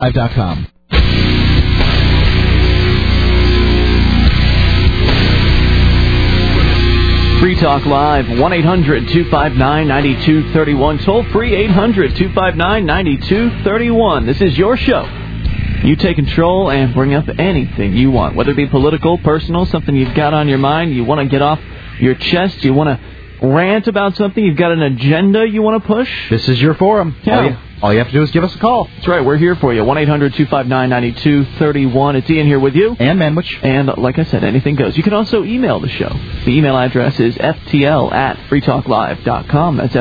freetalklive.com. Free Talk Live, 1-800-259-9231. Toll free, 800-259-9231. This is your show. You take control and bring up anything you want, whether it be political, personal, something you've got on your mind, you want to get off your chest, you want to rant about something, you've got an agenda you want to push. This is your forum. Yeah. All you have to do is give us a call. That's right. We're here for you. 1-800-259-9231. It's Ian here with you. And Manwich. And like I said, anything goes. You can also email the show. The email address is ftl@freetalklive.com. That's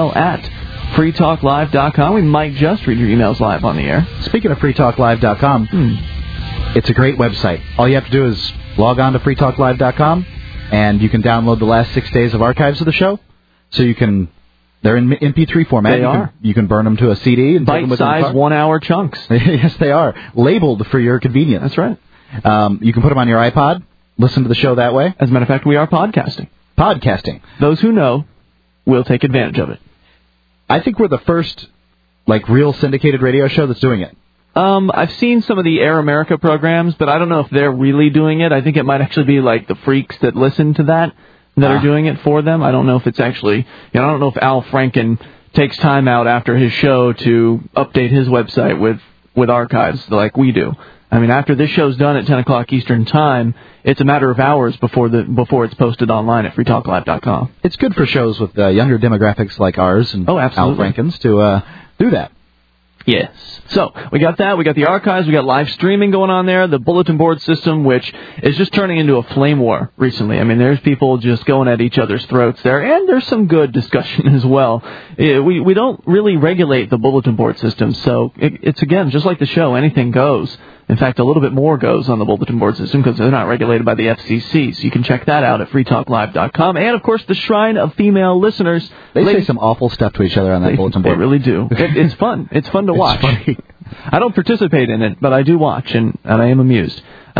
ftl@freetalklive.com. We might just read your emails live on the air. Speaking of freetalklive.com, it's a great website. All you have to do is log on to freetalklive.com, and you can download the last 6 days of archives of the show. So you can... They're in MP3 format. They are. You can burn them to a CD and bite-sized 1-hour chunks. Yes, they are. Labeled for your convenience. That's right. You can put them on your iPod, listen to the show that way. As a matter of fact, we are podcasting. Those who know will take advantage of it. I think we're the first, real syndicated radio show that's doing it. I've seen some of the Air America programs, but I don't know if they're really doing it. I think it might actually be like the freaks that listen to that are doing it for them. I don't know if it's actually, I don't know if Al Franken takes time out after his show to update his website with archives like we do. I mean, after this show's done at 10 o'clock Eastern Time, it's a matter of hours before it's posted online at freetalklive.com. It's good for shows with younger demographics like ours and Al Franken's to do that. Yes. So, we got that. We got the archives. We got live streaming going on there. The bulletin board system, which is just turning into a flame war recently. I mean, there's people just going at each other's throats there, and there's some good discussion as well. We don't really regulate the bulletin board system, so it's, again, just like the show, anything goes. In fact, a little bit more goes on the bulletin board system because they're not regulated by the FCC. So you can check that out at freetalklive.com. And, of course, the Shrine of Female Listeners. They say some awful stuff to each other on that bulletin board. They really do. It's fun. It's fun to watch. Funny. I don't participate in it, but I do watch, and I am amused.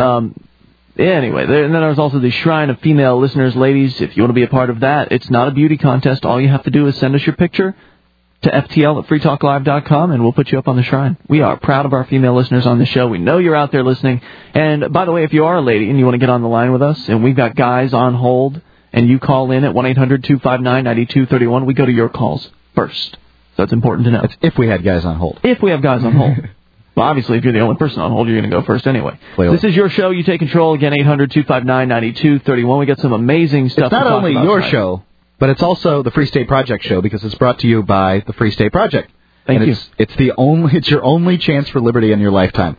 Anyway, and then there's also the Shrine of Female Listeners. Ladies, if you want to be a part of that, it's not a beauty contest. All you have to do is send us your picture to ftl@freetalklive.com, and we'll put you up on the shrine. We are proud of our female listeners on the show. We know you're out there listening. And, by the way, if you are a lady and you want to get on the line with us, and we've got guys on hold, and you call in at 1-800-259-9231, we go to your calls first. So that's important to know. That's if we had guys on hold. If we have guys on hold. Well, obviously, if you're the only person on hold, you're going to go first anyway. This is your show. You take control. Again, 800-259-9231. We got some amazing stuff to talk about. It's not only your show, but it's also the Free State Project show because it's brought to you by the Free State Project. Thank you. It's your only chance for liberty in your lifetime.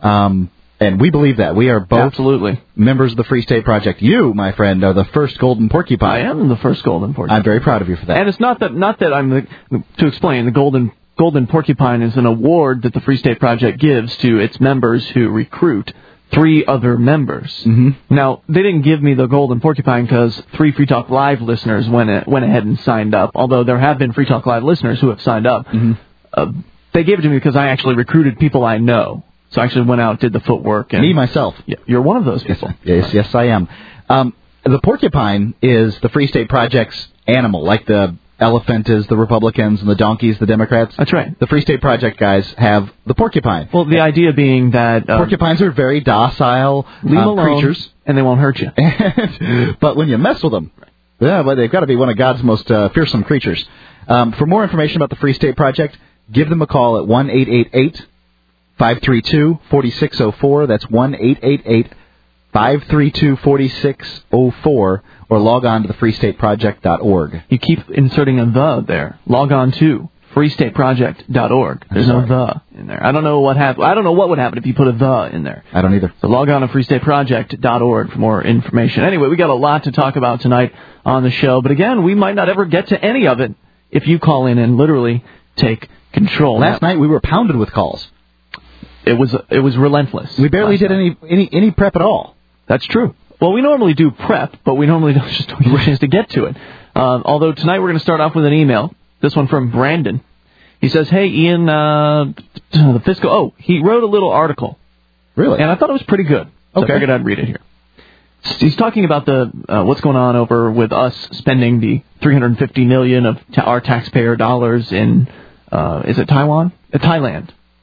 And we believe that. We are both absolutely members of the Free State Project. You, my friend, are the first golden porcupine. I am the first golden porcupine. I'm very proud of you for that. And it's not that I'm to explain, the golden porcupine is an award that the Free State Project gives to its members who recruit 3 other members. Mm-hmm. Now, they didn't give me the golden porcupine because 3 Free Talk Live listeners went ahead and signed up, although there have been Free Talk Live listeners who have signed up. Mm-hmm. They gave it to me because I actually recruited people I know. So I actually went out, did the footwork. And me, myself. Yeah, you're one of those people. Yes, I am. The porcupine is the Free State Project's animal, like the elephant is the Republicans and the donkey is the Democrats. That's right. The Free State Project guys have the porcupine. Well, the idea being that porcupines are very docile creatures, and they won't hurt you. But when you mess with them, well, they've got to be one of God's most fearsome creatures. For more information about the Free State Project, give them a call at 1-888-532-4604. That's 1-888-532-4604. Or log on to thefreestateproject.org. You keep inserting a the there. Log on to freestateproject.org. There's no the in there. I don't know what happened. I don't know what would happen if you put a the in there. I don't either. So log on to freestateproject.org for more information. Anyway, we got a lot to talk about tonight on the show. But again, we might not ever get to any of it if you call in and literally take control. Last night we were pounded with calls. It was relentless. We barely did any prep at all. That's true. Well, we normally do prep, but we normally don't get a chance to get to it. Although tonight we're going to start off with an email. This one from Brandon. He says, "Hey, Ian, the fiscal." Oh, he wrote a little article. Really? And I thought it was pretty good. So okay. I figured I'd read it here. He's talking about the what's going on over with us spending the $350 million of our taxpayer dollars in is it Taiwan? Thailand.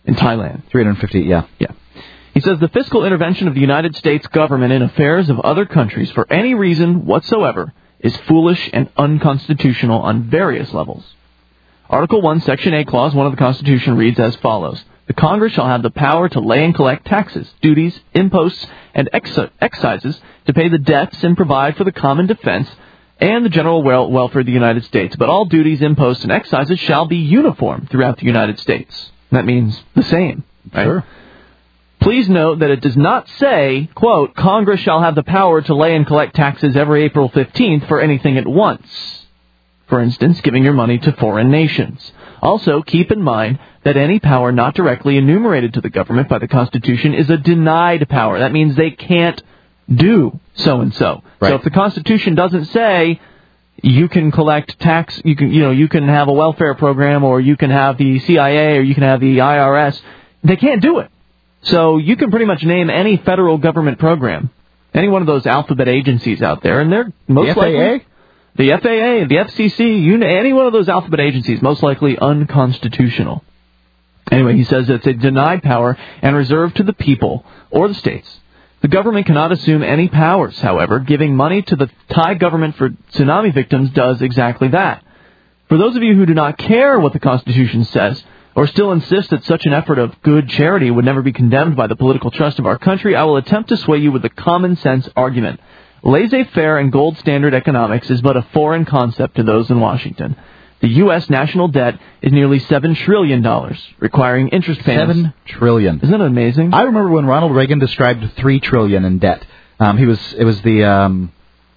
In Thailand. 350, yeah. Yeah. He says the fiscal intervention of the United States government in affairs of other countries for any reason whatsoever is foolish and unconstitutional on various levels. Article 1, Section 8, Clause 1 of the Constitution reads as follows. The Congress shall have the power to lay and collect taxes, duties, imposts, and excises to pay the debts and provide for the common defense and the general welfare of the United States. But all duties, imposts, and excises shall be uniform throughout the United States. That means the same. Right? Sure. Please note that it does not say, quote, Congress shall have the power to lay and collect taxes every April 15th for anything at once. For instance, giving your money to foreign nations. Also, keep in mind that any power not directly enumerated to the government by the Constitution is a denied power. That means they can't do so-and-so. Right. So if the Constitution doesn't say you can collect tax, you can have a welfare program, or you can have the CIA, or you can have the IRS, they can't do it. So you can pretty much name any federal government program, any one of those alphabet agencies out there, and they're most likely... The FAA, the FCC, any one of those alphabet agencies, most likely unconstitutional. Anyway, he says it's a denied power and reserved to the people or the states. The government cannot assume any powers, however. Giving money to the Thai government for tsunami victims does exactly that. For those of you who do not care what the Constitution says, or still insist that such an effort of good charity would never be condemned by the political trust of our country, I will attempt to sway you with the common sense argument. Laissez-faire and gold standard economics is but a foreign concept to those in Washington. The U.S. national debt is nearly $7 trillion, requiring interest payments. $7 trillion. Isn't that amazing? I remember when Ronald Reagan described $3 trillion in debt. It was the,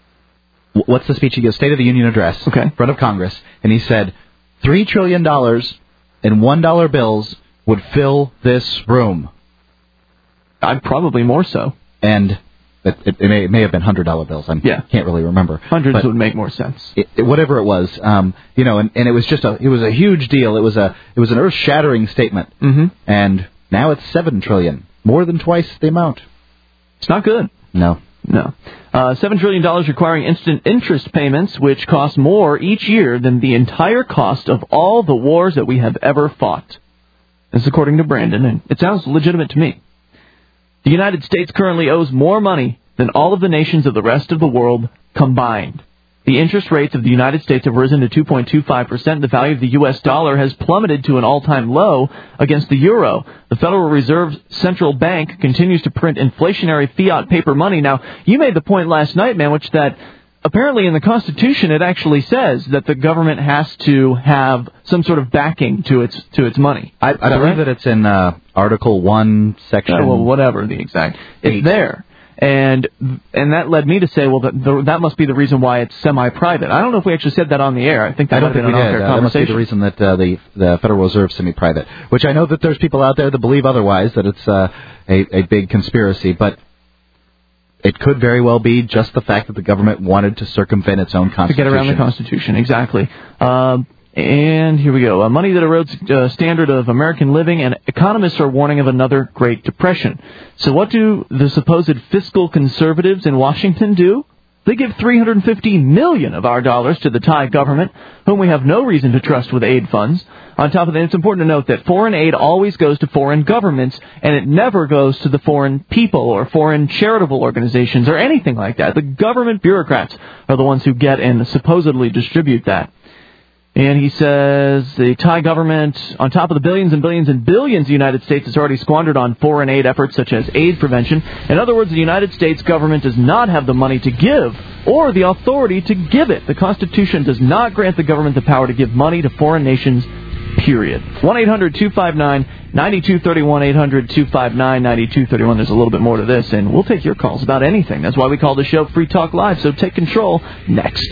what's the speech he gives? State of the Union address. Okay. In front of Congress. And he said, $3 trillion in $1 bills would fill this room. Probably more so. And... It may have been $100 bills. I can't really remember. Hundreds would make more sense. Whatever it was, and it was it was a huge deal. It was an earth-shattering statement. Mm-hmm. And now it's $7 trillion, more than twice the amount. It's not good. No. $7 trillion requiring instant interest payments, which cost more each year than the entire cost of all the wars that we have ever fought. This is according to Brandon, and it sounds legitimate to me. The United States currently owes more money than all of the nations of the rest of the world combined. The interest rates of the United States have risen to 2.25%. The value of the U.S. dollar has plummeted to an all-time low against the euro. The Federal Reserve Central Bank continues to print inflationary fiat paper money. Now, you made the point last night, Manwich, that apparently in the Constitution it actually says that the government has to have some sort of backing to its money. I believe that it's in Article 1, Section... whatever the exact... It's there. And that led me to say, well, that must be the reason why it's semi-private. I don't know if we actually said that on the air. I think that might have been an off-air conversation. That must be the reason that the Federal Reserve is semi-private, which I know that there's people out there that believe otherwise, that it's a big conspiracy, but it could very well be just the fact that the government wanted to circumvent its own Constitution. To get around the Constitution, exactly. And here we go. Money that erodes standard of American living, and economists are warning of another Great Depression. So what do the supposed fiscal conservatives in Washington do? They give $350 million of our dollars to the Thai government, whom we have no reason to trust with aid funds. On top of that, it's important to note that foreign aid always goes to foreign governments, and it never goes to the foreign people or foreign charitable organizations or anything like that. The government bureaucrats are the ones who get and supposedly distribute that. And he says the Thai government, on top of the billions and billions and billions the United States has already squandered on foreign aid efforts such as AIDS prevention. In other words, the United States government does not have the money to give or the authority to give it. The Constitution does not grant the government the power to give money to foreign nations, period. 1-800-259-9231, 800-259-9231. There's a little bit more to this, and we'll take your calls about anything. That's why we call the show Free Talk Live, so take control next.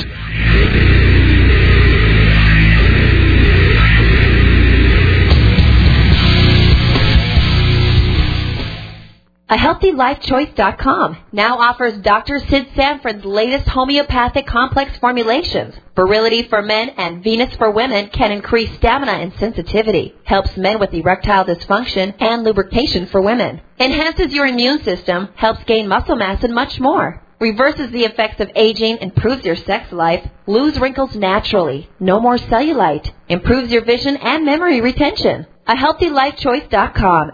AHealthyLifeChoice.com now offers Dr. Sid Sanford's latest homeopathic complex formulations. Virility for men and Venus for women can increase stamina and sensitivity, helps men with erectile dysfunction and lubrication for women, enhances your immune system, helps gain muscle mass, and much more. Reverses the effects of aging, improves your sex life, lose wrinkles naturally, no more cellulite, improves your vision and memory retention. AHealthyLifeChoice.com,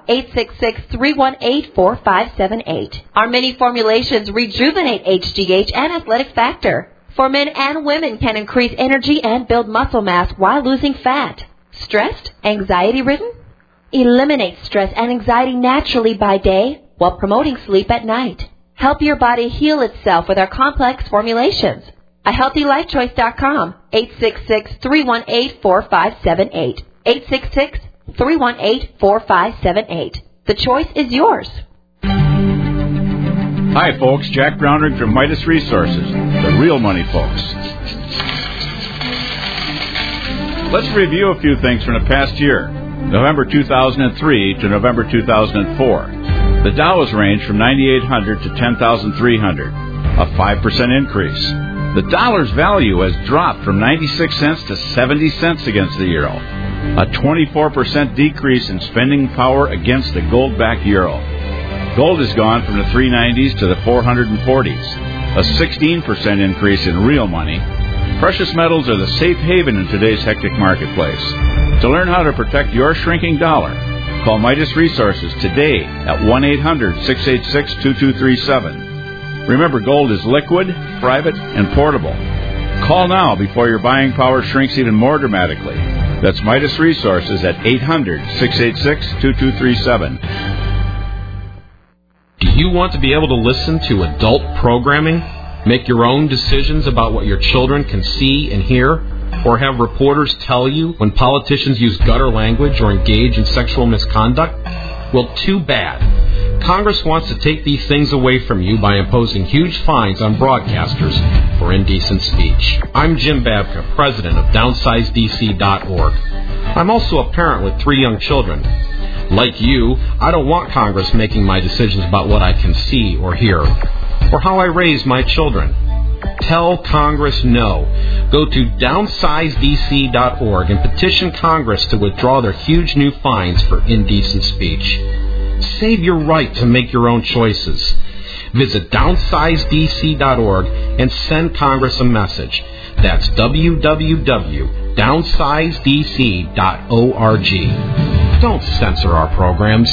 866-318-4578. Our mini formulations rejuvenate HGH and athletic factor. For men and women can increase energy and build muscle mass while losing fat. Stressed? Anxiety-ridden? Eliminate stress and anxiety naturally by day while promoting sleep at night. Help your body heal itself with our complex formulations. AHealthyLifeChoice.com, 866-318-4578. 866-318-4578. The choice is yours. Hi, folks. Jack Brownrigg from Midas Resources, the real money folks. Let's review a few things from the past year, November 2003 to November 2004. The Dow has ranged from 9,800 to 10,300, a 5% increase. The dollar's value has dropped from 96 cents to 70 cents against the euro, a 24% decrease in spending power against the gold-backed euro. Gold has gone from the 390s to the 440s, a 16% increase in real money. Precious metals are the safe haven in today's hectic marketplace. To learn how to protect your shrinking dollar, call Midas Resources today at 1-800-686-2237. Remember, gold is liquid, private, and portable. Call now before your buying power shrinks even more dramatically. That's Midas Resources at 800-686-2237. Do you want to be able to listen to adult programming, make your own decisions about what your children can see and hear, or have reporters tell you when politicians use gutter language or engage in sexual misconduct? Well, too bad. Congress wants to take these things away from you by imposing huge fines on broadcasters for indecent speech. I'm Jim Babka, president of DownsizeDC.org. I'm also a parent with 3 young children. Like you, I don't want Congress making my decisions about what I can see or hear, or how I raise my children. Tell Congress no. Go to DownsizeDC.org and petition Congress to withdraw their huge new fines for indecent speech. Save your right to make your own choices. Visit DownsizeDC.org and send Congress a message. That's www.downsizedc.org. Don't censor our programs.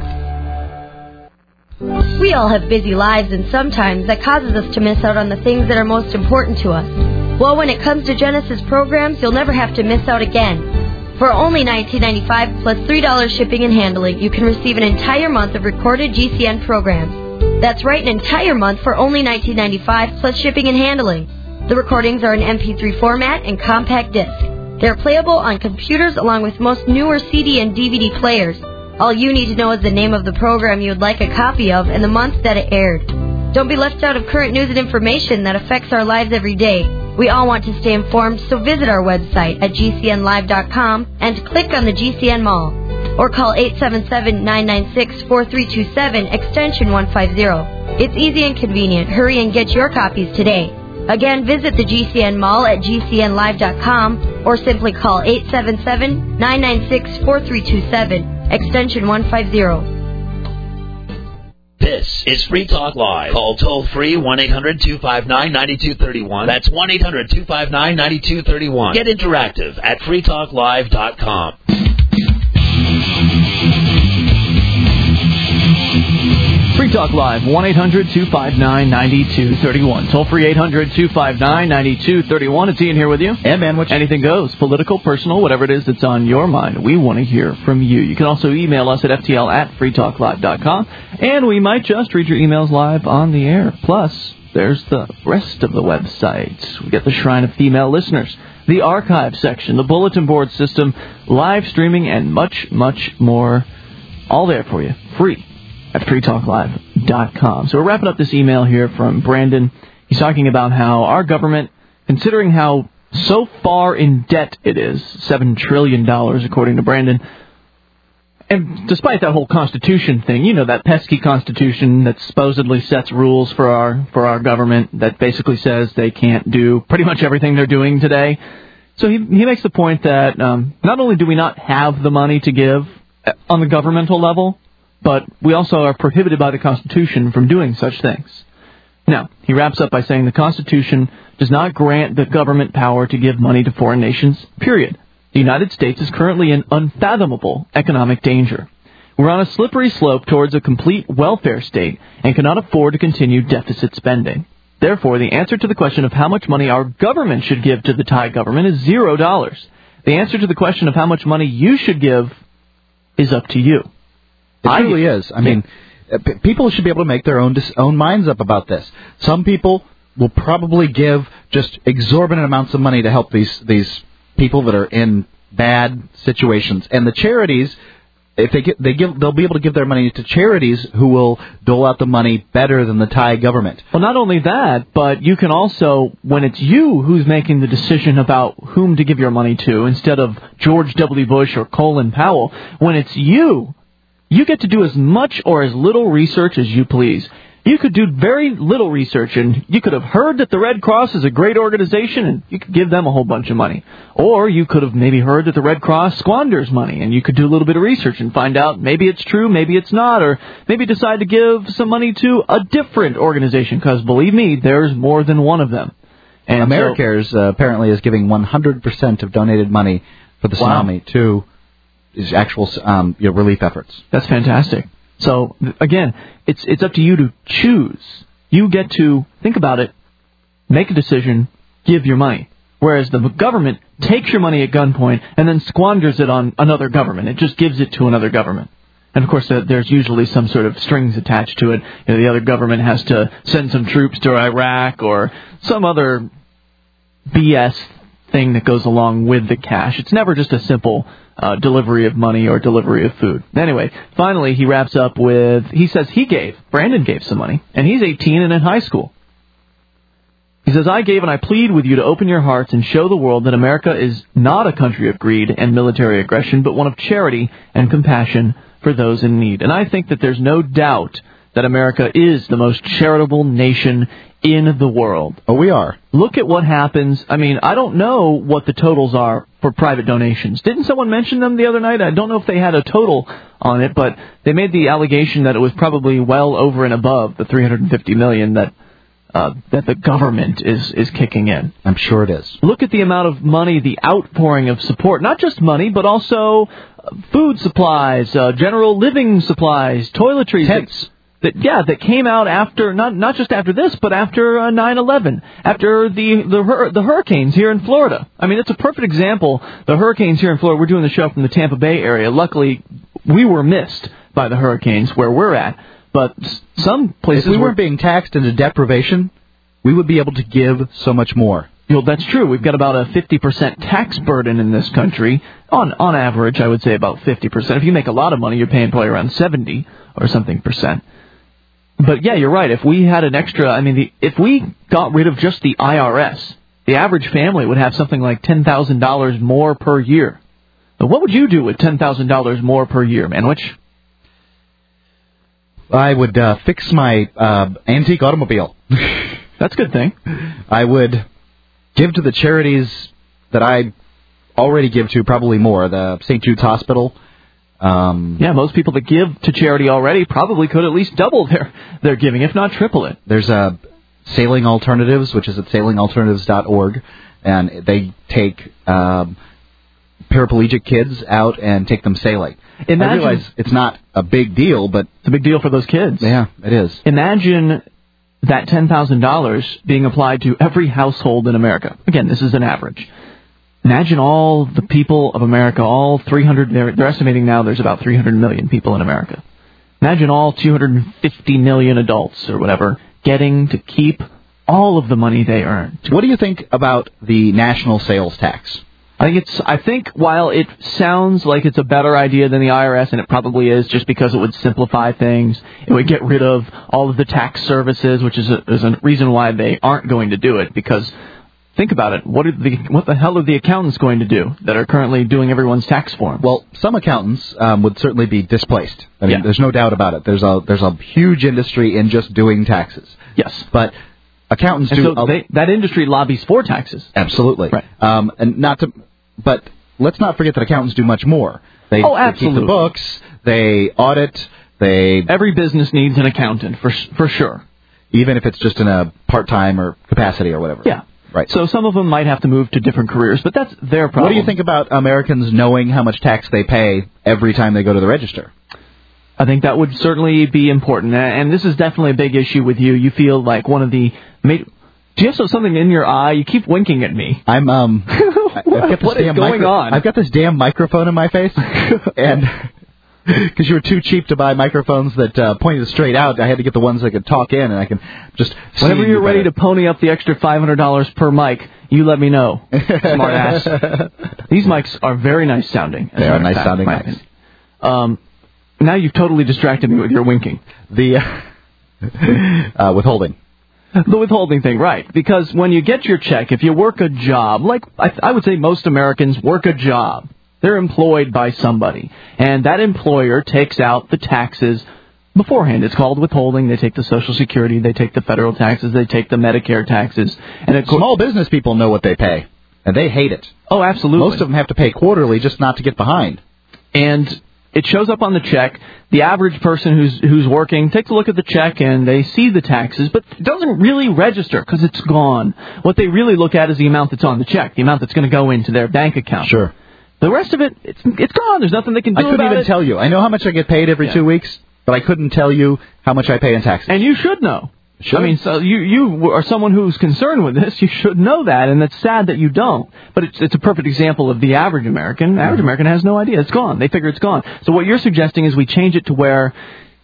We all have busy lives, and sometimes that causes us to miss out on the things that are most important to us. Well, when it comes to Genesis programs, you'll never have to miss out again. For only $19.95 plus $3 shipping and handling, you can receive an entire month of recorded GCN programs. That's right, an entire month for only $19.95 plus shipping and handling. The recordings are in MP3 format and compact disc. They're playable on computers along with most newer CD and DVD players. All you need to know is the name of the program you would like a copy of and the month that it aired. Don't be left out of current news and information that affects our lives every day. We all want to stay informed, so visit our website at GCNlive.com and click on the GCN Mall. Or call 877-996-4327, extension 150. It's easy and convenient. Hurry and get your copies today. Again, visit the GCN Mall at GCNlive.com or simply call 877-996-4327, extension 150. This is Free Talk Live. Call toll-free 1-800-259-9231. That's 1-800-259-9231. Get interactive at freetalklive.com. Free Talk Live, 1-800-259-9231. Toll-free 800-259-9231. It's Ian here with you. And man, anything goes. Political, personal, whatever it is that's on your mind. We want to hear from you. You can also email us at ftl@freetalklive.com. And we might just read your emails live on the air. Plus, there's the rest of the website. We get the Shrine of Female Listeners, the archive section, the bulletin board system, live streaming, and much, much more. All there for you. Free at freetalklive.com. So we're wrapping up this email here from Brandon. He's talking about how our government, considering how so far in debt it is, $7 trillion according to Brandon, and despite that whole Constitution thing, you know, that pesky Constitution that supposedly sets rules for our government that basically says they can't do pretty much everything they're doing today. So he makes the point that not only do we not have the money to give on the governmental level, but we also are prohibited by the Constitution from doing such things. Now, he wraps up by saying the Constitution does not grant the government power to give money to foreign nations, period. The United States is currently in unfathomable economic danger. We're on a slippery slope towards a complete welfare state and cannot afford to continue deficit spending. Therefore, the answer to the question of how much money our government should give to the Thai government is $0. The answer to the question of how much money you should give is up to you. It really is. I mean, people should be able to make their own minds up about this. Some people will probably give just exorbitant amounts of money to help these people that are in bad situations. And the charities, if they'll be able to give their money to charities who will dole out the money better than the Thai government. Well, not only that, but you can also, when it's you who's making the decision about whom to give your money to, instead of George W. Bush or Colin Powell, when it's you get to do as much or as little research as you please. You could do very little research, and you could have heard that the Red Cross is a great organization, and you could give them a whole bunch of money. Or you could have maybe heard that the Red Cross squanders money, and you could do a little bit of research and find out maybe it's true, maybe it's not, or maybe decide to give some money to a different organization, because believe me, there's more than one of them. And AmeriCares apparently is giving 100% of donated money for the tsunami to his actual relief efforts. That's fantastic. So, again, it's up to you to choose. You get to think about it, make a decision, give your money. Whereas the government takes your money at gunpoint and then squanders it on another government. It just gives it to another government. And, of course, there's usually some sort of strings attached to it. You know, the other government has to send some troops to Iraq or some other BS thing that goes along with the cash. It's never just a simple delivery of money or delivery of food. Anyway, finally, he wraps up with, he says Brandon gave some money, and he's 18 and in high school. He says, I gave and I plead with you to open your hearts and show the world that America is not a country of greed and military aggression, but one of charity and compassion for those in need. And I think that there's no doubt that America is the most charitable nation in the world. Oh, we are. Look at what happens. I mean, I don't know what the totals are for private donations. Didn't someone mention them the other night? I don't know if they had a total on it, but they made the allegation that it was probably well over and above the $350 million that the government is kicking in. I'm sure it is. Look at the amount of money, the outpouring of support, not just money, but also food supplies, general living supplies, toiletries. Tents. That came out after, not just after this, but after 9/11, after the hurricanes here in Florida. I mean, it's a perfect example. The hurricanes here in Florida, we're doing the show from the Tampa Bay area. Luckily, we were missed by the hurricanes where we're at. But some places... If we weren't being taxed into deprivation, we would be able to give so much more. Well, that's true. We've got about a 50% tax burden in this country. On average, I would say about 50%. If you make a lot of money, you're paying probably around 70 or something percent. But, yeah, you're right. If we had an extra, if we got rid of just the IRS, the average family would have something like $10,000 more per year. But what would you do with $10,000 more per year, Manwich? I would fix my antique automobile. That's a good thing. I would give to the charities that I already give to, probably more. The St. Jude's Hospital. Most people that give to charity already probably could at least double their giving, if not triple it. There's Sailing Alternatives, which is at sailingalternatives.org, and they take paraplegic kids out and take them sailing. I realize it's not a big deal, but... It's a big deal for those kids. Yeah, it is. Imagine that $10,000 being applied to every household in America. Again, this is an average. Imagine all the people of America, all 300, they're estimating now there's about 300 million people in America. Imagine all 250 million adults or whatever getting to keep all of the money they earn. What do you think about the national sales tax? I think while it sounds like it's a better idea than the IRS, and it probably is just because it would simplify things, it would get rid of all of the tax services, which is a reason why they aren't going to do it, because... Think about it. What the hell are the accountants going to do that are currently doing everyone's tax forms? Well, some accountants would certainly be displaced. There's no doubt about it. There's a huge industry in just doing taxes. Yes, but accountants do. So that industry lobbies for taxes. Absolutely. Right. But let's not forget that accountants do much more. They keep the books. They audit. Every business needs an accountant for sure. Even if it's just in a part-time or capacity or whatever. Yeah. Right. So some of them might have to move to different careers, but that's their problem. What do you think about Americans knowing how much tax they pay every time they go to the register? I think that would certainly be important, and this is definitely a big issue with you. You feel like one of the... Do you have something in your eye? You keep winking at me. I'm, What is going on? I've got this damn microphone in my face, and... Because you were too cheap to buy microphones that pointed straight out, I had to get the ones that could talk in, and I can just... Whenever you're ready to pony up the extra $500 per mic, you let me know, smartass. These mics are very nice sounding. They are nice sounding mics. Now you've totally distracted me with your winking. The withholding. The withholding thing, right. Because when you get your check, if you work a job, like I would say most Americans work a job, they're employed by somebody. And that employer takes out the taxes beforehand. It's called withholding. They take the Social Security, they take the federal taxes, they take the Medicare taxes. And small business people know what they pay, and they hate it. Oh, absolutely. Most of them have to pay quarterly just not to get behind. And it shows up on the check. The average person who's working takes a look at the check and they see the taxes, but it doesn't really register because it's gone. What they really look at is the amount that's on the check, the amount that's going to go into their bank account. Sure. The rest of it, it's gone. There's nothing they can do about it. I couldn't even tell you. I know how much I get paid every 2 weeks, but I couldn't tell you how much I pay in taxes. And you should know. Sure. I mean, so you are someone who's concerned with this. You should know that, and it's sad that you don't. But it's a perfect example of the average American. Average American has no idea. It's gone. They figure it's gone. So what you're suggesting is we change it to where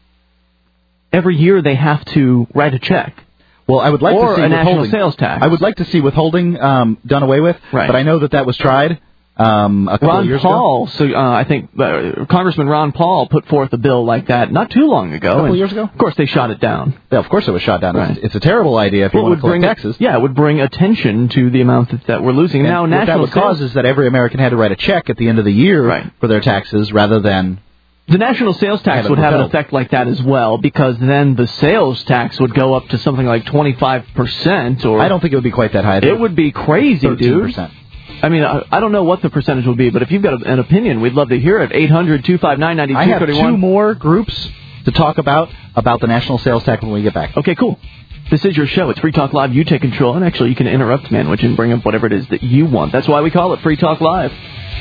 every year they have to write a check. Well, I would like to see a national withholding. Sales tax. I would like to see withholding done away with, right. But I know that was tried. A couple of years ago. So I think Congressman Ron Paul put forth a bill like that not too long ago. A couple of years ago? Of course, they shot it down. Yeah, of course it was shot down. Right. It's a terrible idea if you want to collect taxes. Yeah, it would bring attention to the amount that we're losing. And now, what that would cause is that every American had to write a check at the end of the year for their taxes rather than... The national sales tax would have an effect like that as well, because then the sales tax would go up to something like 25%. Or I don't think it would be quite that high. It would be crazy, 13%. Dude. I mean, I don't know what the percentage will be, but if you've got an opinion, we'd love to hear it. 800-259-9231. I have 2 more groups to talk about the national sales tax when we get back. Okay, cool. This is your show. It's Free Talk Live. You take control. And actually, you can interrupt Manwich and bring up whatever it is that you want. That's why we call it Free Talk Live.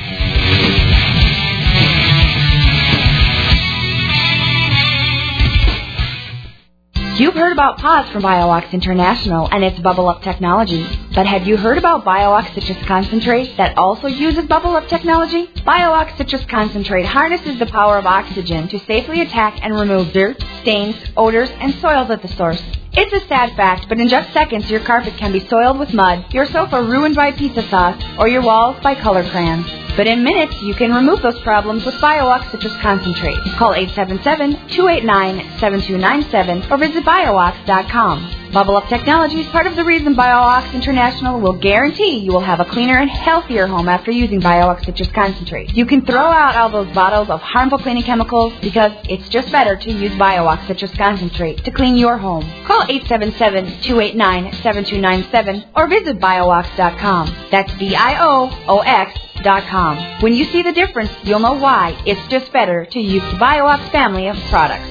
You've heard about PAWS from BioOx International and its Bubble Up technology. But have you heard about BioOx Citrus Concentrate that also uses Bubble Up technology? BioOx Citrus Concentrate harnesses the power of oxygen to safely attack and remove dirt, stains, odors, and soils at the source. It's a sad fact, but in just seconds your carpet can be soiled with mud, your sofa ruined by pizza sauce, or your walls by color crayons. But in minutes, you can remove those problems with BioOx Citrus Concentrate. Call 877-289-7297 or visit BioOx.com. Bubble Up Technology is part of the reason BioOx International will guarantee you will have a cleaner and healthier home after using BioOx Citrus Concentrate. You can throw out all those bottles of harmful cleaning chemicals because it's just better to use BioOx Citrus Concentrate to clean your home. Call 877-289-7297 or visit BioOx.com. That's BIOOX.com. When you see the difference, you'll know why it's just better to use the BioOx family of products.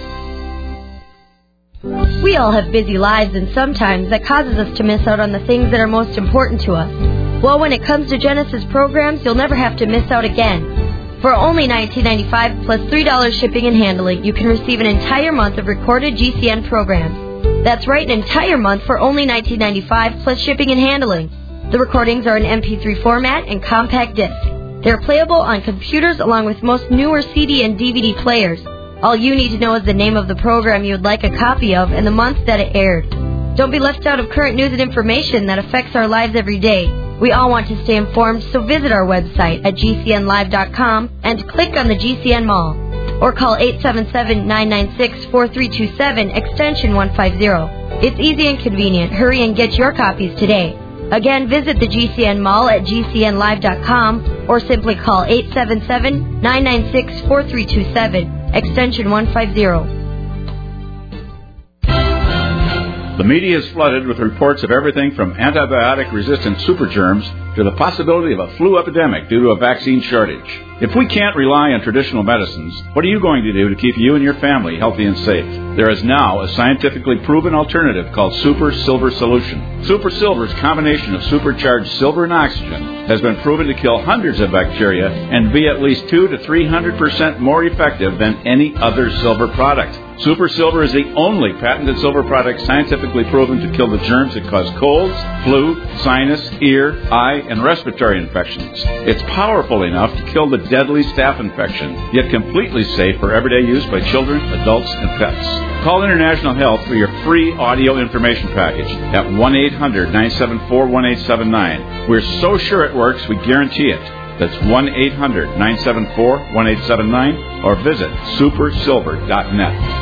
We all have busy lives, and sometimes that causes us to miss out on the things that are most important to us. Well, when it comes to Genesis programs, you'll never have to miss out again. For only $19.95 plus $3 shipping and handling, you can receive an entire month of recorded GCN programs. That's right, an entire month for only $19.95 plus shipping and handling. The recordings are in MP3 format and compact disc. They're playable on computers along with most newer CD and DVD players. All you need to know is the name of the program you would like a copy of and the month that it aired. Don't be left out of current news and information that affects our lives every day. We all want to stay informed, so visit our website at gcnlive.com and click on the GCN Mall. Or call 877-996-4327, extension 150. It's easy and convenient. Hurry and get your copies today. Again, visit the GCN Mall at gcnlive.com or simply call 877-996-4327, extension 150. The media is flooded with reports of everything from antibiotic-resistant supergerms to the possibility of a flu epidemic due to a vaccine shortage. If we can't rely on traditional medicines, what are you going to do to keep you and your family healthy and safe? There is now a scientifically proven alternative called Super Silver Solution. Super Silver's combination of supercharged silver and oxygen has been proven to kill hundreds of bacteria and be at least 200 to 300% more effective than any other silver product. Super Silver is the only patented silver product scientifically proven to kill the germs that cause colds, flu, sinus, ear, eye, and respiratory infections. It's powerful enough to kill the deadly staph infection, yet completely safe for everyday use by children, adults, and pets. Call International Health for your free audio information package at 1-800-974-1879. We're so sure it works, we guarantee it. That's 1-800-974-1879 or visit supersilver.net.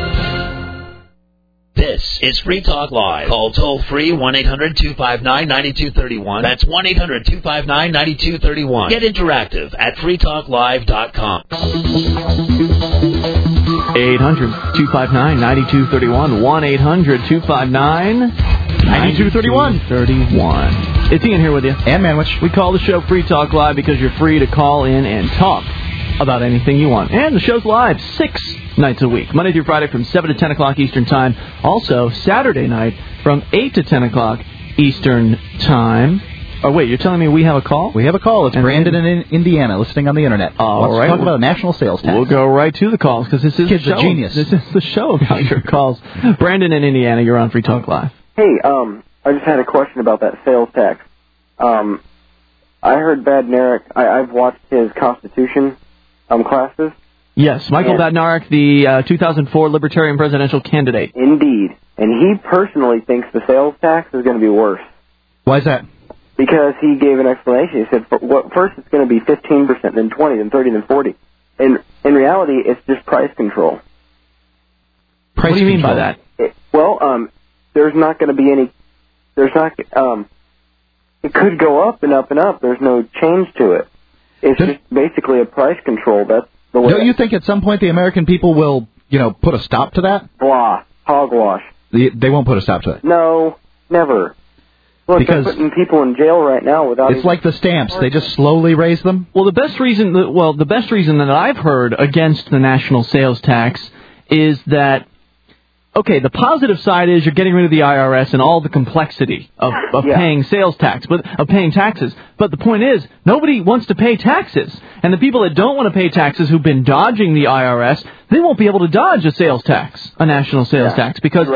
This is Free Talk Live. Call toll-free 1-800-259-9231. That's 1-800-259-9231. Get interactive at freetalklive.com. 800-259-9231. 1-800-259-9231. It's Ian here with you. And Manwich. We call the show Free Talk Live because you're free to call in and talk about anything you want. And the show's live 6 nights a week, Monday through Friday from 7 to 10 o'clock Eastern Time. Also, Saturday night from 8 to 10 o'clock Eastern Time. Oh, wait, you're telling me we have a call? We have a call. It's Brandon in Indiana listening on the Internet. All right. Let's talk about a national sales tax. We'll go right to the calls because this is Kid's a genius. This is the show about your calls. Brandon in Indiana, you're on Free Talk Live. Hey, I just had a question about that sales tax. I heard Badnarik. I've watched his Constitution classes. Yes, Michael Badnarik, the 2004 Libertarian presidential candidate. Indeed. And he personally thinks the sales tax is going to be worse. Why is that? Because he gave an explanation. He said, first it's going to be 15%, then 20, then 30, then 40. And in reality, it's just price control. What do you mean by that? There's not going to be any... it could go up and up and up. There's no change to it. It's just basically a price control. That's the way... Don't you think at some point the American people will, put a stop to that? Blah. Hogwash. They won't put a stop to it. No, never. Look, they're putting people in jail right now without... It's like the stamps. They just slowly raise them? Well, the best reason that I've heard against the national sales tax is that, okay, the positive side is you're getting rid of the IRS and all the complexity of paying sales tax, of paying taxes. But the point is, nobody wants to pay taxes. And the people that don't want to pay taxes who've been dodging the IRS, they won't be able to dodge a sales tax, a national sales tax, because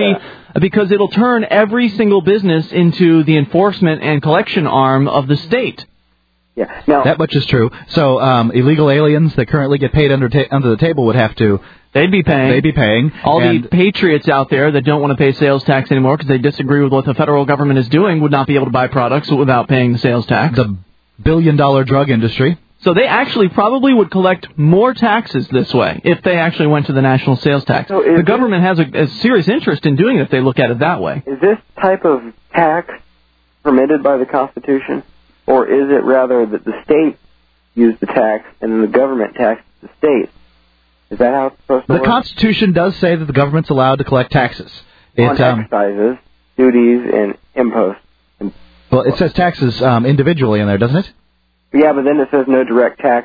because it'll turn every single business into the enforcement and collection arm of the state. Yeah, now, that much is true. So illegal aliens that currently get paid under the table would have to... They'd be paying. All the patriots out there that don't want to pay sales tax anymore because they disagree with what the federal government is doing would not be able to buy products without paying the sales tax. The billion-dollar drug industry. So they actually probably would collect more taxes this way if they actually went to the national sales tax. So the government has a serious interest in doing it if they look at it that way. Is this type of tax permitted by the Constitution? Or is it rather that the state use the tax and the government taxes the state? Is that how it's supposed to work? The Constitution does say that the government's allowed to collect taxes. On excises, duties, and imposts. Well, it says taxes individually in there, doesn't it? Yeah, but then it says no direct tax.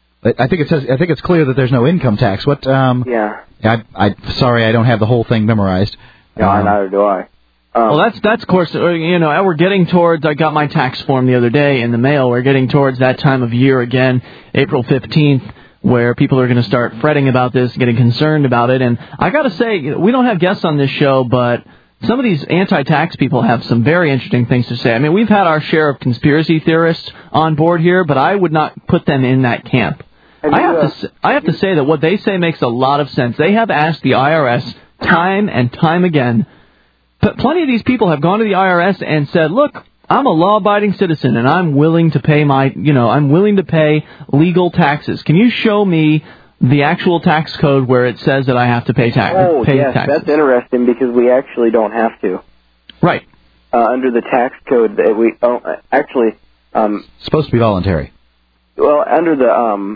I think it's clear that there's no income tax. What? Yeah. Sorry, I don't have the whole thing memorized. No, neither do I. Well, that's of course, we're getting towards, I got my tax form the other day in the mail, we're getting towards that time of year again, April 15th, where people are going to start fretting about this, getting concerned about it, and I got to say, we don't have guests on this show, but some of these anti-tax people have some very interesting things to say. I mean, we've had our share of conspiracy theorists on board here, but I would not put them in that camp. I have to say that what they say makes a lot of sense. They have asked the IRS time and time again. But plenty of these people have gone to the IRS and said, look, I'm a law-abiding citizen and I'm willing to pay I'm willing to pay legal taxes. Can you show me the actual tax code where it says that I have to pay taxes? Oh, yes, that's interesting because we actually don't have to. Right. Under the tax code, we supposed to be voluntary. Well, under the,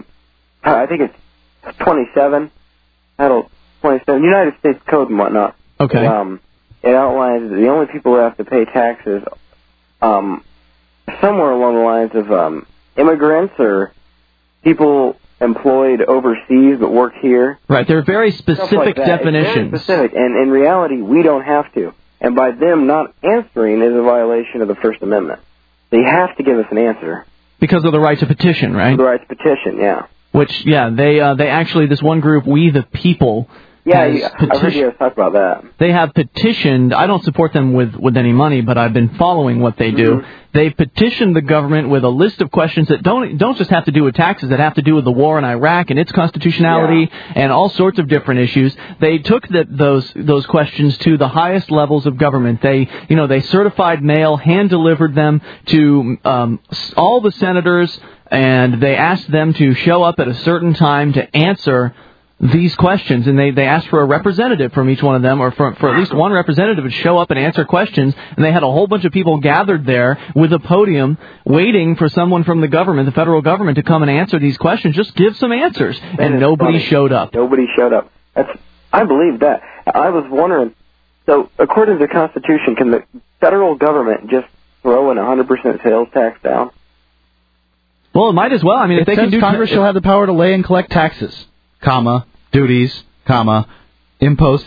I think it's 27, Title 27, United States Code and whatnot. Okay. it outlines that the only people who have to pay taxes, somewhere along the lines of immigrants or people employed overseas but work here. Right, they're very specific definitions. It's very specific, and in reality, we don't have to. And by them not answering is a violation of the First Amendment. They have to give us an answer. Because of the right to petition, right? The right to petition, yeah. Which, yeah, they actually, this one group, We the People... Yeah, I heard you guys talk about that. They have petitioned, I don't support them with any money, but I've been following what they do. Mm-hmm. They petitioned the government with a list of questions that don't just have to do with taxes, that have to do with the war in Iraq and its constitutionality and all sorts of different issues. They took those questions to the highest levels of government. They certified mail, hand-delivered them to all the senators, and they asked them to show up at a certain time to answer these questions, and they asked for a representative from each one of them, or for at least one representative to show up and answer questions, and they had a whole bunch of people gathered there with a podium waiting for someone from the government, the federal government, to come and answer these questions. Just give some answers, and nobody showed up. Nobody showed up. I believe that. I was wondering, so according to the Constitution, can the federal government just throw in 100% sales tax down? Well, it might as well. I mean, if they can do... Congress shall have the power to lay and collect taxes, duties, imposts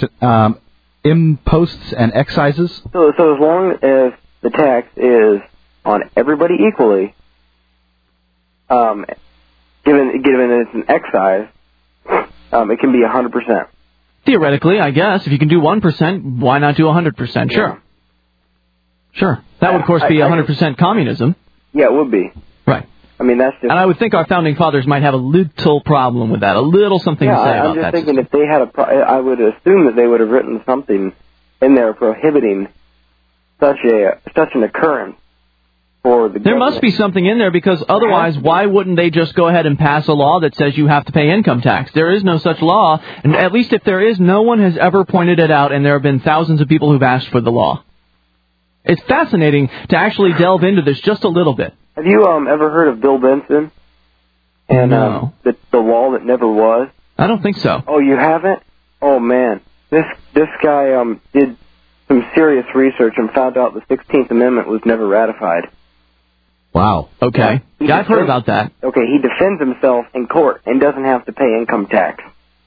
and excises. So as long as the tax is on everybody equally, given it's an excise, it can be 100%. Theoretically, I guess. If you can do 1%, why not do 100%? Sure. Sure. That would, of course, be 100% communism. Yeah, it would be. Right. I mean, that's just... And I would think our founding fathers might have a little problem with that, a little something to say about that. I'm just thinking if they had I would assume that they would have written something in there prohibiting such an occurrence for the government. There must be something in there, because otherwise, why wouldn't they just go ahead and pass a law that says you have to pay income tax? There is no such law, and at least if there is, no one has ever pointed it out, and there have been thousands of people who've asked for the law. It's fascinating to actually delve into this just a little bit. Have you ever heard of Bill Benson and the law that never was? I don't think so. Oh, you haven't? Oh man, this guy did some serious research and found out the 16th Amendment was never ratified. Wow. Okay. Yeah, I've heard about that. Okay, he defends himself in court and doesn't have to pay income tax.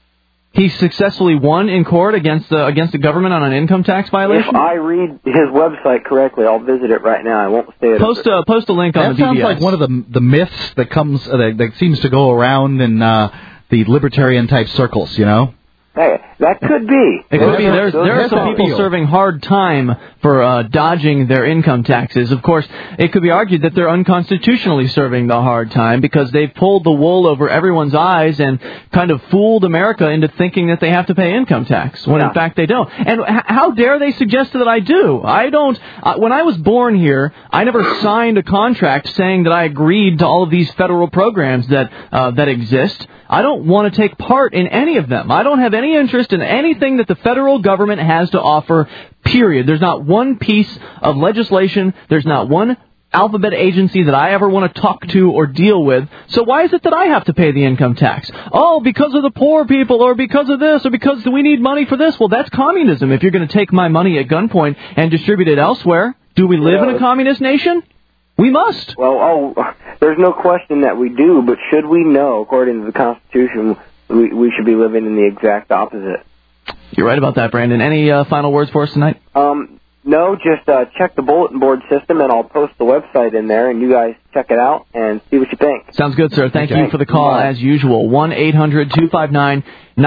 He successfully won in court against the government on an income tax violation? If I read his website correctly, I'll visit it right now. I won't stay at Post a link on the BBS. That sounds like one of the myths that comes that seems to go around in the libertarian type circles, you know? Hey, that could be. It could be. There are some people serving hard time for dodging their income taxes. Of course, it could be argued that they're unconstitutionally serving the hard time because they've pulled the wool over everyone's eyes and kind of fooled America into thinking that they have to pay income tax, when in fact they don't. And how dare they suggest that I do? I don't. When I was born here, I never signed a contract saying that I agreed to all of these federal programs that exist. I don't want to take part in any of them. I don't have any interest in anything that the federal government has to offer, period. There's not one piece of legislation, there's not one alphabet agency that I ever want to talk to or deal with. So why is it that I have to pay the income tax? Oh, because of the poor people, or because of this, or because we need money for this. Well, that's communism if you're going to take my money at gunpoint and distribute it elsewhere. Do we live in a communist nation? We must. Well, there's no question that we do, but should we know, according to the Constitution, we should be living in the exact opposite. You're right about that, Brandon. Any final words for us tonight? No, just check the bulletin board system, and I'll post the website in there, and you guys check it out and see what you think. Sounds good, sir. Thank you for the call, as usual. 1-800-259-9231,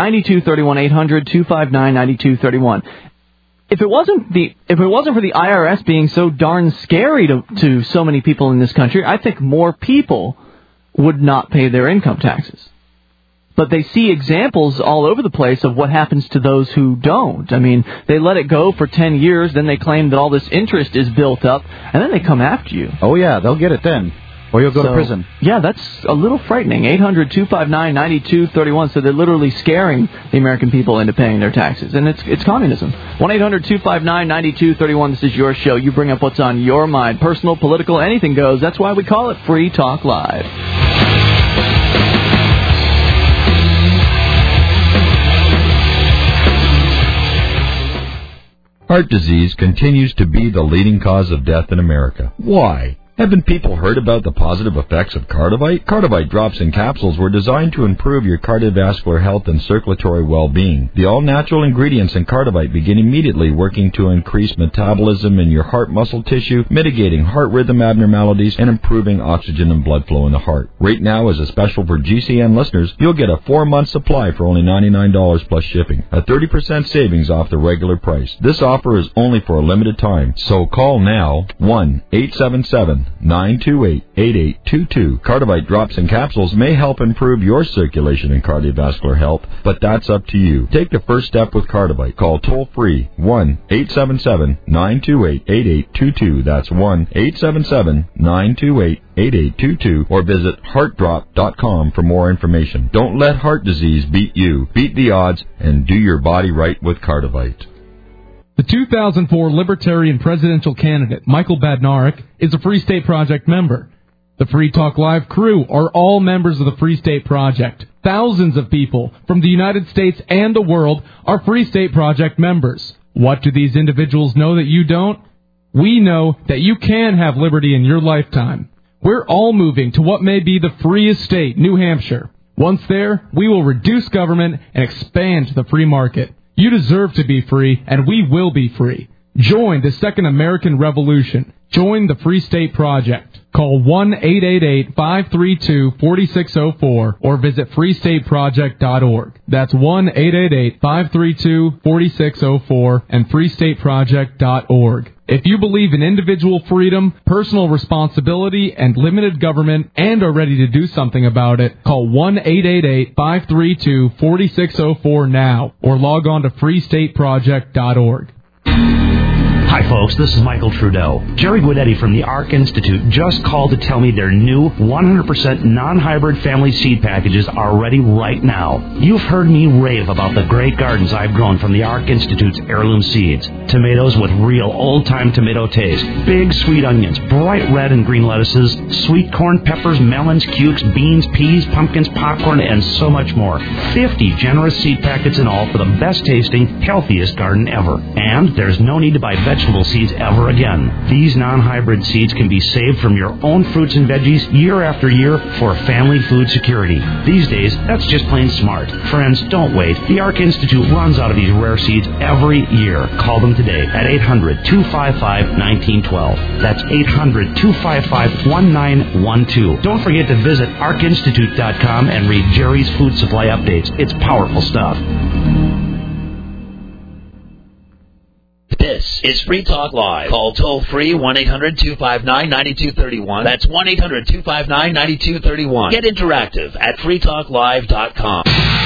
800-259-9231. If it wasn't for the IRS being so darn scary to so many people in this country, I think more people would not pay their income taxes. But they see examples all over the place of what happens to those who don't. I mean, they let it go for 10 years, then they claim that all this interest is built up, and then they come after you. Oh, yeah, they'll get it then. Or you'll go to prison. Yeah, that's a little frightening. 800-259-9231. So they're literally scaring the American people into paying their taxes. And it's communism. 1-800-259-9231. This is your show. You bring up what's on your mind. Personal, political, anything goes. That's why we call it Free Talk Live. Heart disease continues to be the leading cause of death in America. Why? Haven't people heard about the positive effects of Cardivite? Cardivite drops and capsules were designed to improve your cardiovascular health and circulatory well-being. The all-natural ingredients in Cardivite begin immediately working to increase metabolism in your heart muscle tissue, mitigating heart rhythm abnormalities, and improving oxygen and blood flow in the heart. Right now, as a special for GCN listeners, you'll get a 4-month supply for only $99 plus shipping, a 30% savings off the regular price. This offer is only for a limited time, so call now, 1-877-928-8822. Cardivite drops and capsules may help improve your circulation and cardiovascular health, but that's up to you. Take the first step with Cardivite. Call toll-free 1-877-928-8822. That's 1-877-928-8822. Or visit heartdrop.com for more information. Don't let heart disease beat you. Beat the odds and do your body right with Cardivite. The 2004 Libertarian presidential candidate, Michael Badnarik, is a Free State Project member. The Free Talk Live crew are all members of the Free State Project. Thousands of people from the United States and the world are Free State Project members. What do these individuals know that you don't? We know that you can have liberty in your lifetime. We're all moving to what may be the freest state, New Hampshire. Once there, we will reduce government and expand the free market. You deserve to be free, and we will be free. Join the Second American Revolution. Join the Free State Project. Call 1-888-532-4604 or visit freestateproject.org. That's 1-888-532-4604 and freestateproject.org. If you believe in individual freedom, personal responsibility, and limited government and are ready to do something about it, call 1-888-532-4604 now or log on to freestateproject.org. Hi, folks. This is Michael Trudeau. Jerry Guidetti from the ARC Institute just called to tell me their new 100% non-hybrid family seed packages are ready right now. You've heard me rave about the great gardens I've grown from the ARC Institute's heirloom seeds. Tomatoes with real old-time tomato taste. Big sweet onions, bright red and green lettuces, sweet corn, peppers, melons, cukes, beans, peas, pumpkins, popcorn, and so much more. 50 generous seed packets in all for the best-tasting, healthiest garden ever. And there's no need to buy vegetable seeds ever again. These non-hybrid seeds can be saved from your own fruits and veggies year after year for family food security. These days, that's just plain smart. Friends, don't wait. The ARC Institute runs out of these rare seeds every year. Call them today at 800-255-1912. That's 800-255-1912. Don't forget to visit arcinstitute.com and read Jerry's Food Supply Updates. It's powerful stuff. This is Free Talk Live. Call toll-free 1-800-259-9231. That's 1-800-259-9231. Get interactive at freetalklive.com.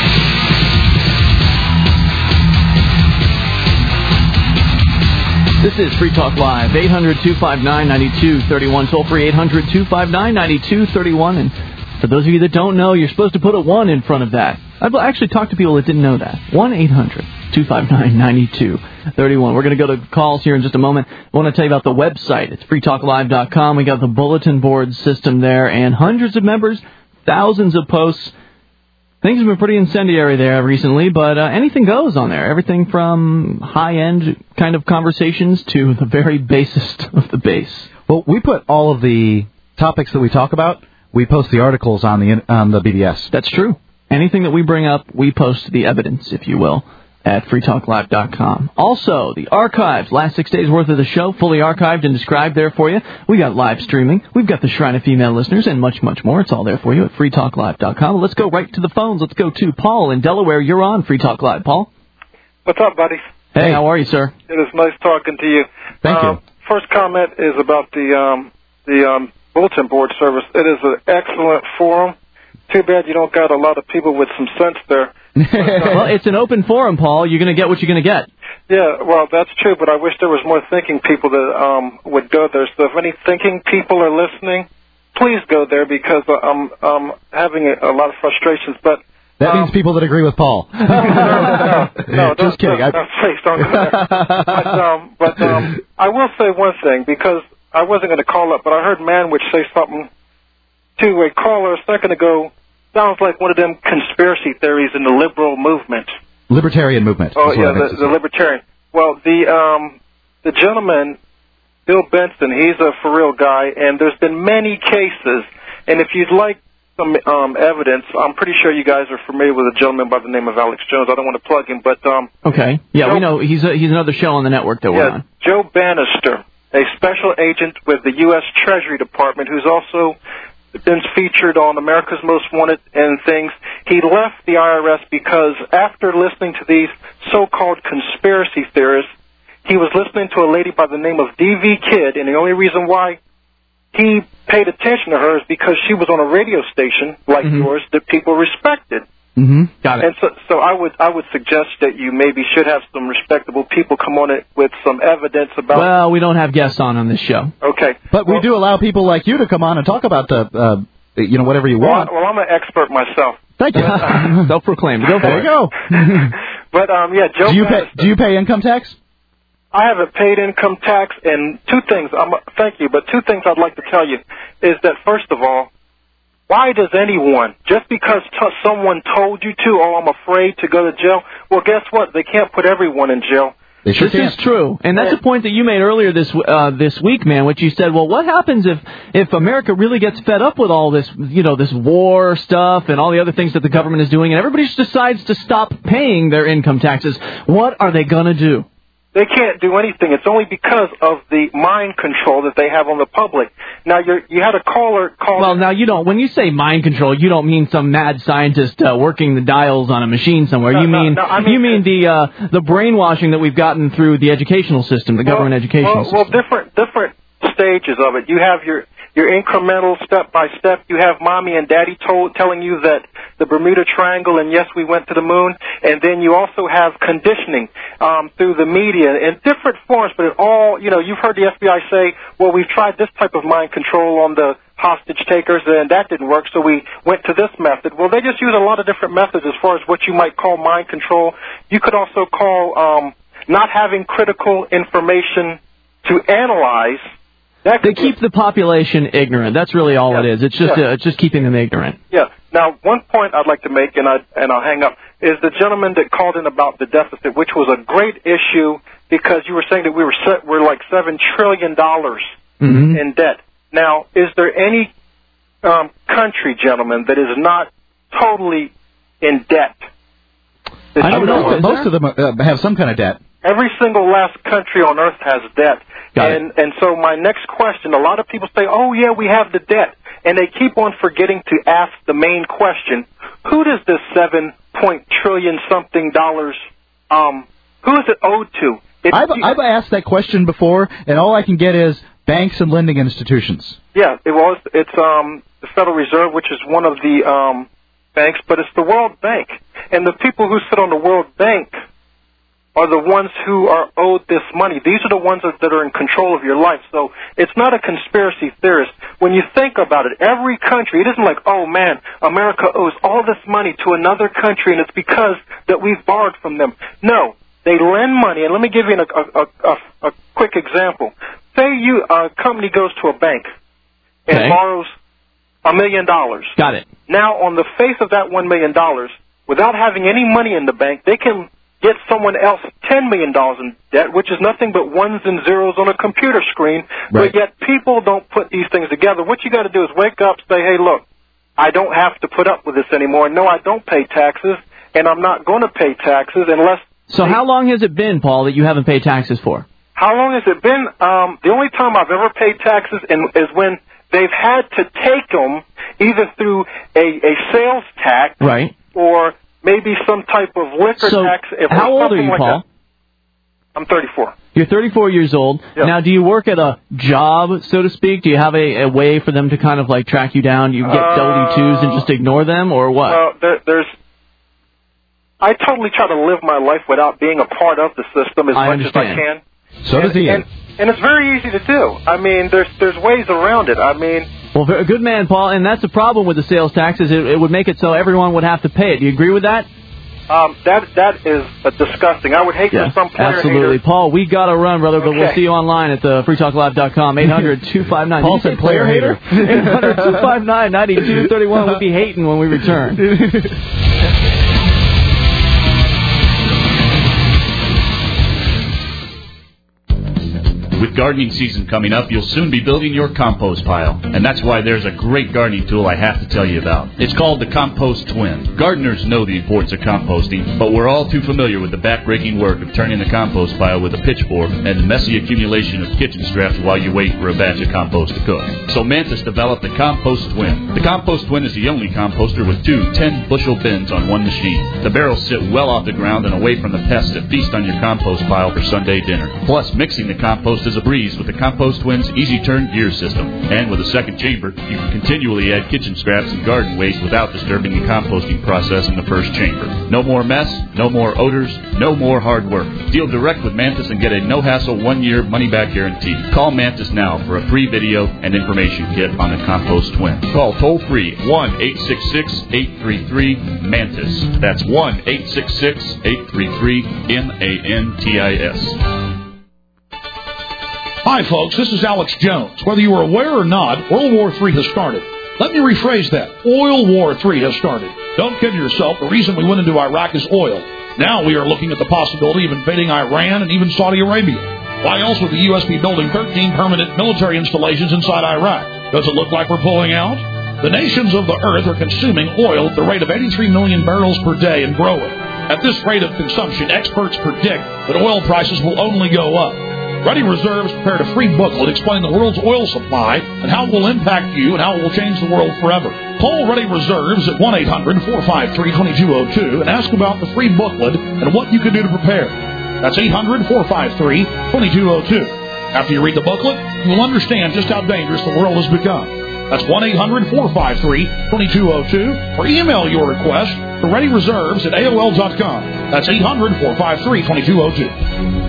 This is Free Talk Live, 800-259-9231. Toll-free 800-259-9231. And for those of you that don't know, you're supposed to put a 1 in front of that. I've actually talked to people that didn't know that. 1-800-259-9231. We're going to go to calls here in just a moment. I want to tell you about the website. It's freetalklive.com. We got the bulletin board system there and hundreds of members, thousands of posts. Things have been pretty incendiary there recently, but anything goes on there. Everything from high-end kind of conversations to the very basest of the base. Well, we put all of the topics that we talk about, we post the articles on the BBS. That's true. Anything that we bring up, we post the evidence, if you will, at freetalklive.com. Also, the archives, last 6 days' worth of the show, fully archived and described there for you. We got live streaming. We've got the Shrine of Female Listeners and much, much more. It's all there for you at freetalklive.com. Let's go right to the phones. Let's go to Paul in Delaware. You're on Free Talk Live. Paul? What's up, buddy? Hey, how are you, sir? It is nice talking to you. Thank you. First comment is about the bulletin board service. It is an excellent forum. Too bad you don't got a lot of people with some sense there. Well, it's an open forum, Paul. You're going to get what you're going to get. Yeah, well, that's true, but I wish there was more thinking people that would go there. So if any thinking people are listening, please go there because I'm having a lot of frustrations. But that means people that agree with Paul. No, just kidding. Please don't go there. But I will say one thing, because I wasn't going to call up, but I heard Manwich say something to a caller a second ago. Sounds like one of them conspiracy theories in the liberal movement. Libertarian movement. Oh, yeah, the libertarian. Well, the gentleman, Bill Benson, he's a for real guy, and there's been many cases. And if you'd like some evidence, I'm pretty sure you guys are familiar with a gentleman by the name of Alex Jones. I don't want to plug him, but okay, yeah, we know he's another show on the network that we're on. Joe Bannister, a special agent with the U.S. Treasury Department, who's also been featured on America's Most Wanted and things. He left the IRS because after listening to these so-called conspiracy theorists, he was listening to a lady by the name of D.V. Kidd, and the only reason why he paid attention to her is because she was on a radio station like yours that people respected. Got it. And so I would suggest that you maybe should have some respectable people come on it with some evidence about. Well, we don't have guests on this show. Okay, but we do allow people like you to come on and talk about the whatever you want. Well, I'm an expert myself. Thank you. Self-proclaimed. Go for it. There you go. But yeah, Joe. Do you pay income tax? I haven't paid income tax, and two things. Thank you, but two things I'd like to tell you is that first of all, why does anyone, just because someone told you to, I'm afraid to go to jail? Well, guess what? They can't put everyone in jail. This is true, and that's a point that you made earlier this week, man. Which you said, well, what happens if America really gets fed up with all this, this war stuff and all the other things that the government is doing, and everybody just decides to stop paying their income taxes? What are they gonna do? They can't do anything. It's only because of the mind control that they have on the public. Now, you had a caller call. Well, now you don't. When you say mind control, you don't mean some mad scientist working the dials on a machine somewhere. You mean the brainwashing that we've gotten through the educational system, the government educational system. Well, different stages of it. You have your incremental step by step. You have mommy and daddy telling you that the Bermuda Triangle, and yes, we went to the moon. And then you also have conditioning through the media in different forms, but it all, you've heard the FBI say, well, we've tried this type of mind control on the hostage takers, and that didn't work, so we went to this method. Well, they just use a lot of different methods as far as what you might call mind control. You could also call not having critical information to analyze. They keep the population ignorant. That's really all it is. It's just keeping them ignorant. Yeah. Now, one point I'd like to make, and I'll hang up, is the gentleman that called in about the deficit, which was a great issue because you were saying that we're like $7 trillion in debt. Now, is there any country, gentlemen, that is not totally in debt? I don't know. Most of them have some kind of debt. Every single last country on earth has debt. And so my next question, a lot of people say, oh, yeah, we have the debt. And they keep on forgetting to ask the main question, who does this $7 trillion something dollars, who is it owed to? I've asked that question before, and all I can get is banks and lending institutions. Yeah, it's the Federal Reserve, which is one of the banks, but it's the World Bank. And the people who sit on the World Bank are the ones who are owed this money. These are the ones that are in control of your life. So it's not a conspiracy theorist. When you think about it, every country, it isn't like, oh, man, America owes all this money to another country, and it's because that we've borrowed from them. No, they lend money. And let me give you a quick example. Say a company goes to a bank and borrows $1 million. Got it. Now, on the face of that $1 million, without having any money in the bank, they can get someone else $10 million in debt, which is nothing but ones and zeros on a computer screen. Right. But yet people don't put these things together. What you got to do is wake up, say, hey, look, I don't have to put up with this anymore. No, I don't pay taxes, and I'm not going to pay taxes unless... So how long has it been, Paul, that you haven't paid taxes for? How long has it been? The only time I've ever paid taxes is when they've had to take them either through a sales tax or maybe some type of liquor tax. How old are you, Paul? I'm 34. You're 34 years old. Yep. Now, do you work at a job, so to speak? Do you have a way for them to kind of like track you down? You get W-2s and just ignore them, or what? I totally try to live my life without being a part of the system as much as I can. So does he. And it's very easy to do. I mean, there's ways around it. I mean... Well, good man, Paul, and that's the problem with the sales taxes. It would make it so everyone would have to pay it. Do you agree with that? That is disgusting. I would hate for some player Absolutely. haters. Paul, we got to run, brother, but we'll see you online at freetalklive.com. 800-259... Paul said player hater. 800-259-9231. We'll be hating when we return. With gardening season coming up, you'll soon be building your compost pile. And that's why there's a great gardening tool I have to tell you about. It's called the Compost Twin. Gardeners know the importance of composting, but we're all too familiar with the backbreaking work of turning the compost pile with a pitchfork and the messy accumulation of kitchen scraps while you wait for a batch of compost to cook. So Mantis developed the Compost Twin. The Compost Twin is the only composter with two 10-bushel bins on one machine. The barrels sit well off the ground and away from the pests that feast on your compost pile for Sunday dinner. Plus, mixing the compost is a breeze with the Compost Twin's Easy Turn gear system. And with a second chamber, you can continually add kitchen scraps and garden waste without disturbing the composting process in the first chamber. No more mess, no more odors, no more hard work. Deal direct with Mantis and get a no-hassle 1-year money-back guarantee. Call Mantis now for a free video and information kit on the Compost Twin. Call toll-free 1-866-833-MANTIS. That's 1-866-833-MANTIS. Hi, folks. This is Alex Jones. Whether you are aware or not, World War III has started. Let me rephrase that. Oil War III has started. Don't kid yourself. The reason we went into Iraq is oil. Now we are looking at the possibility of invading Iran and even Saudi Arabia. Why else would the U.S. be building 13 permanent military installations inside Iraq? Does it look like we're pulling out? The nations of the earth are consuming oil at the rate of 83 million barrels per day and growing. At this rate of consumption, experts predict that oil prices will only go up. Ready Reserves prepared a free booklet explaining the world's oil supply and how it will impact you and how it will change the world forever. Call Ready Reserves at 1-800-453-2202 and ask about the free booklet and what you can do to prepare. That's 800-453-2202. After you read the booklet, you will understand just how dangerous the world has become. That's 1-800-453-2202 or email your request to ReadyReserves at AOL.com. That's 800-453-2202.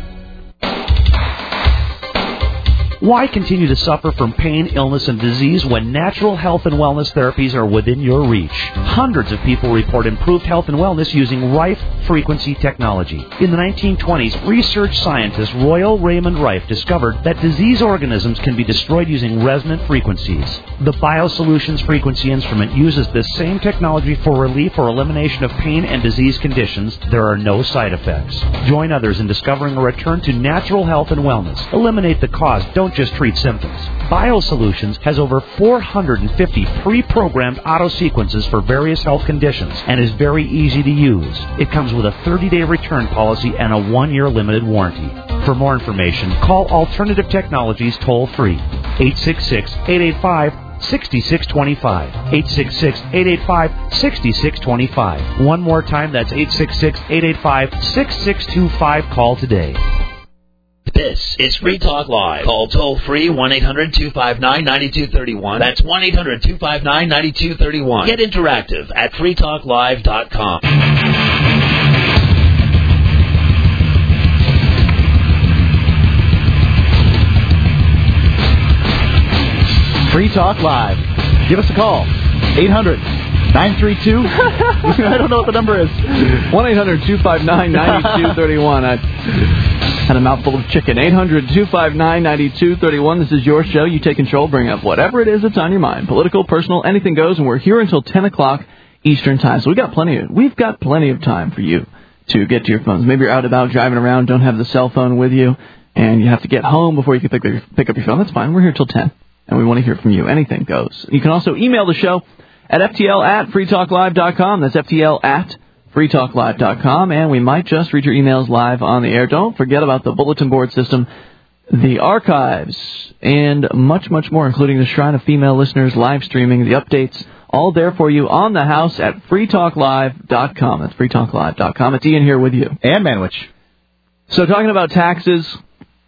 Why continue to suffer from pain, illness, and disease when natural health and wellness therapies are within your reach? Hundreds of people report improved health and wellness using Rife frequency technology. In the 1920s, research scientist Royal Raymond Rife discovered that disease organisms can be destroyed using resonant frequencies. The BioSolutions frequency instrument uses this same technology for relief or elimination of pain and disease conditions. There are no side effects. Join others in discovering a return to natural health and wellness. Eliminate the cause. Don't just treat symptoms. BioSolutions has over 450 pre-programmed auto sequences for various health conditions and is very easy to use. It comes with a 30-day return policy and a 1-year limited warranty. For more information, call Alternative Technologies toll-free, 866-885-6625, 866-885-6625. One more time, that's 866-885-6625. Call today. This is Free Talk Live. Call toll-free 1-800-259-9231. That's 1-800-259-9231. Get interactive at freetalklive.com. Free Talk Live. Give us a call. 800-932. I don't know what the number is. 1-800-259-9231. I had a mouthful of chicken. 800-259-9231. This is your show. You take control. Bring up whatever it is that's on your mind. Political, personal, anything goes. And we're here until 10 o'clock Eastern Time. So we've got plenty of time for you to get to your phones. Maybe you're out and about driving around, don't have the cell phone with you, and you have to get home before you can pick up your phone. That's fine. We're here till 10. And we want to hear from you. Anything goes. You can also email the show at FTL@freetalklive.com. That's FTL@freetalklive.com. And we might just read your emails live on the air. Don't forget about the bulletin board system, the archives, and much, much more, including the Shrine of Female Listeners, live streaming, the updates, all there for you on the house at freetalklive.com. That's freetalklive.com. It's Ian here with you. And Manwich. So talking about taxes,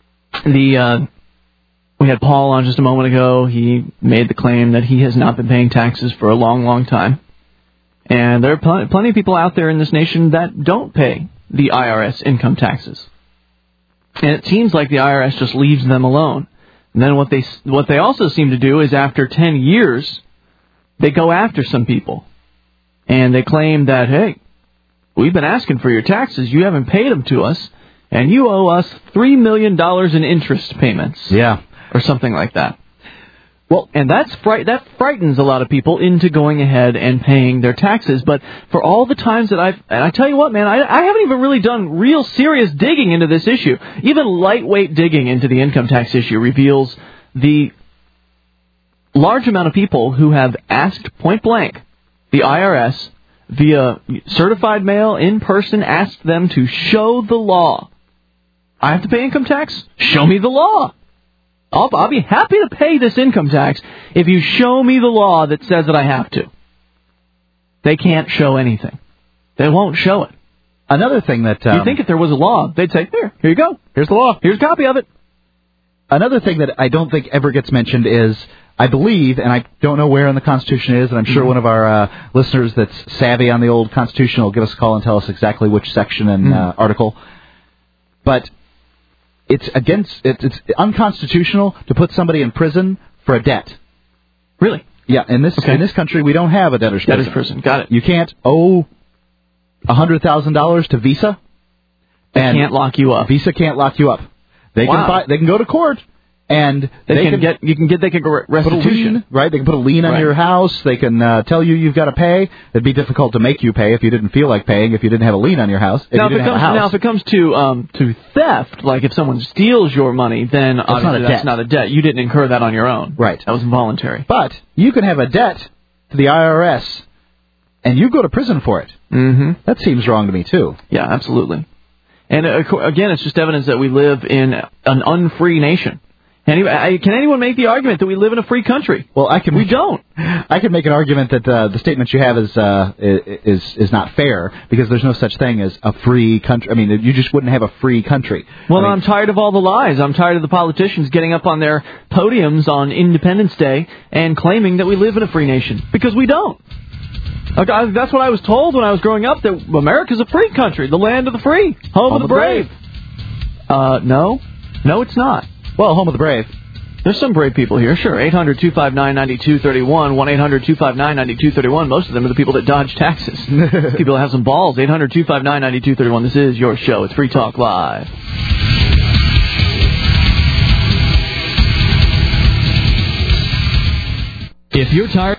we had Paul on just a moment ago. He made the claim that he has not been paying taxes for a long, long time. And there are plenty of people out there in this nation that don't pay the IRS income taxes. And it seems like the IRS just leaves them alone. And then what they also seem to do is after 10 years, they go after some people. And they claim that, hey, we've been asking for your taxes. You haven't paid them to us. And you owe us $3 million in interest payments. Yeah. Or something like that. Well, and that frightens a lot of people into going ahead and paying their taxes. But for all the times that and I tell you what, man, I haven't even really done real serious digging into this issue. Even lightweight digging into the income tax issue reveals the large amount of people who have asked point blank the IRS via certified mail, in person, asked them to show the law. I have to pay income tax? Show me the law. I'll be happy to pay this income tax if you show me the law that says that I have to. They can't show anything. They won't show it. Another thing that... you think if there was a law, they'd say, here you go. Here's the law. Here's a copy of it. Another thing that I don't think ever gets mentioned is, I believe, and I don't know where in the Constitution it is, and I'm sure one of our listeners that's savvy on the old Constitution will give us a call and tell us exactly which section and article. But... It's unconstitutional to put somebody in prison for a debt. Really? Yeah. In this country, we don't have a debtor's prison. Debtor's prison. Got it. You can't owe $100,000 to Visa. They can't lock you up. Visa can't lock you up. They can go to court and they can get restitution. Put a lien, right? They can put a lien on your house. They can tell you've got to pay. It'd be difficult to make you pay if you didn't feel like paying, if you didn't have a lien on your house. If it comes to theft, like if someone steals your money, then obviously that's not a debt. You didn't incur that on your own. Right. That was involuntary. But you can have a debt to the IRS and you go to prison for it. Mm-hmm. That seems wrong to me, too. Yeah, absolutely. And again, it's just evidence that we live in an unfree nation. Can anyone make the argument that we live in a free country? Well, we don't. I can make an argument that the statement you have is not fair because there's no such thing as a free country. I mean, you just wouldn't have a free country. Well, I'm tired of all the lies. I'm tired of the politicians getting up on their podiums on Independence Day and claiming that we live in a free nation because we don't. That's what I was told when I was growing up, that America's a free country, the land of the free, home of the brave. No, it's not. Well, home of the brave. There's some brave people here, sure. 800-259-9231, 1-800-259-9231. Most of them are the people that dodge taxes. People that have some balls. 800-259-9231. This is your show. It's Free Talk Live. If you're tired...